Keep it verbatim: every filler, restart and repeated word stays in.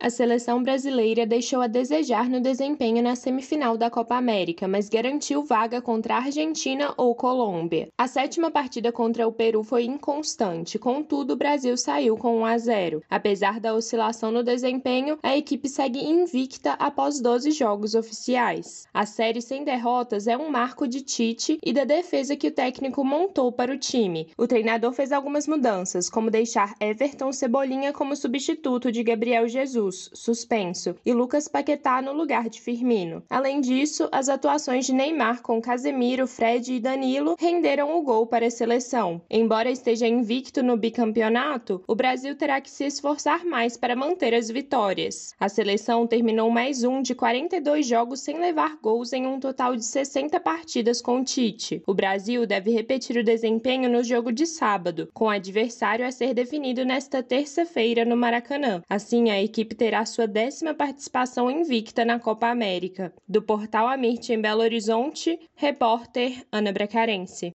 A seleção brasileira deixou a desejar no desempenho na semifinal da Copa América, mas garantiu vaga contra a Argentina ou Colômbia. A sétima partida contra o Peru foi inconstante, contudo o Brasil saiu com um a zero. Apesar da oscilação no desempenho, a equipe segue invicta após doze jogos oficiais. A série sem derrotas é um marco de Tite e da defesa que o técnico montou para o time. O treinador fez algumas mudanças, como deixar Everton Cebolinha como substituto de Gabriel Jesus, suspenso, e Lucas Paquetá no lugar de Firmino. Além disso, as atuações de Neymar com Casemiro, Fred e Danilo renderam o gol para a seleção. Embora esteja invicto no bicampeonato, o Brasil terá que se esforçar mais para manter as vitórias. A seleção terminou mais um de quarenta e dois jogos sem levar gols em um total de sessenta partidas com Tite. O Brasil deve repetir o desempenho no jogo de sábado, com o adversário a ser definido nesta terça-feira no Maracanã. Assim, a equipe terá sua décima participação invicta na Copa América. Do portal Amirte em Belo Horizonte, repórter Ana Bracarense.